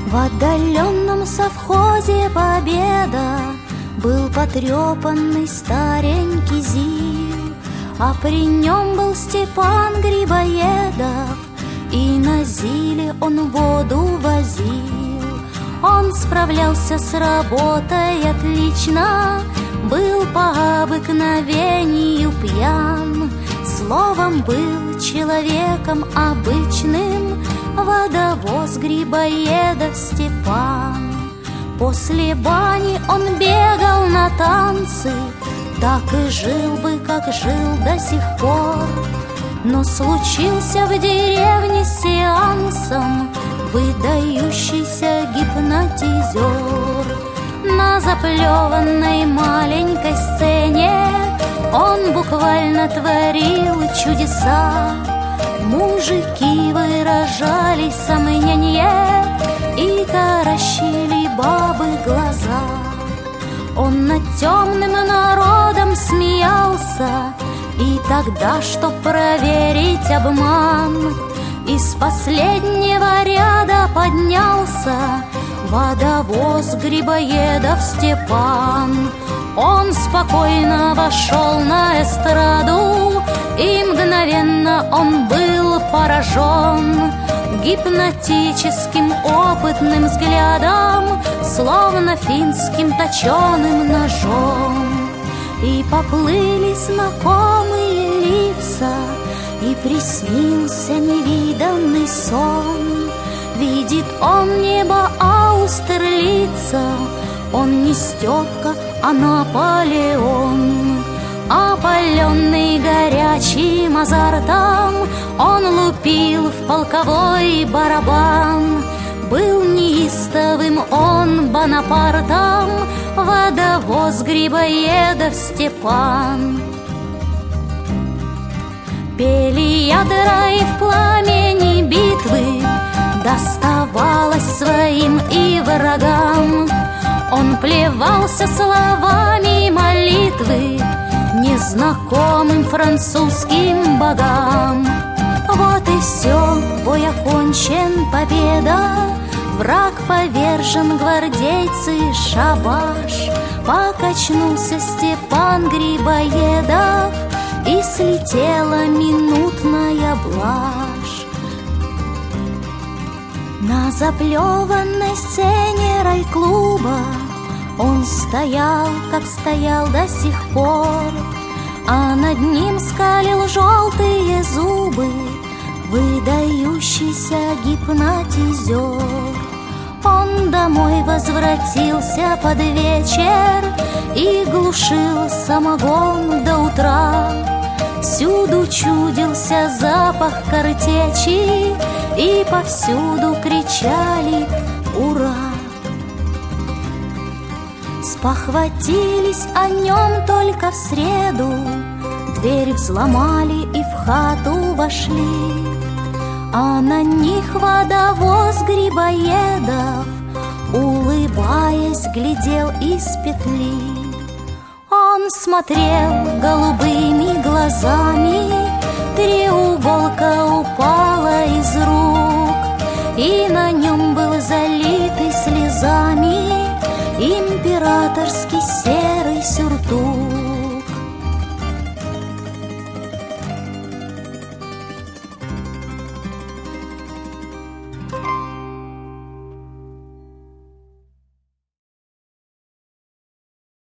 В отдаленном совхозе Победа был потрепанный старенький ЗИЛ, а при нем был Степан Грибоедов, и на ЗИЛе он воду возил. Он справлялся с работой отлично, был по обыкновению пьян, словом, был человеком обычным водовоз Грибоедов Степан. После бани он бегал на танцы, так и жил бы, как жил до сих пор. Но случился в деревне с сеансом выдающийся гипнотизер. На заплеванной маленькой сцене он буквально творил чудеса. Мужики выражали сомнение и таращили бабы глаза. Он над темным народом смеялся, и тогда, чтоб проверить обман, из последнего ряда поднялся водовоз Грибоедов Степан. Он спокойно вошел на эстраду, и мгновенно он был поражен гипнотическим опытным взглядом, словно финским точеным ножом. И поплыли знакомые лица, и приснился невиданный сон. Видит он небо Аустерлица, он не Степка, а Наполеон. Опаленный горячим азартом, он лупил в полковой барабан. Был неистовым он Бонапартом, водовоз Грибоедов Степан. Пели ядра, и в пламени битвы доставалось своим и врагам. Он плевался словами молитвы незнакомым французским богам. Вот и все, бой окончен, победа, враг повержен, гвардейцы шабаш. Покачнулся Степан Грибоедов, и слетела минутная блажь. На заплеванной сцене райклуба он стоял, как стоял до сих пор, а над ним скалил желтые зубы выдающийся гипнотизер. Он домой возвратился под вечер и глушил самогон до утра. Всюду чудился запах картечи, и повсюду кричали «Ура!». Спохватились о нем только в среду, дверь взломали и в хату вошли, а на них водовоз Грибоедов, улыбаясь, глядел из петли. Он смотрел голубыми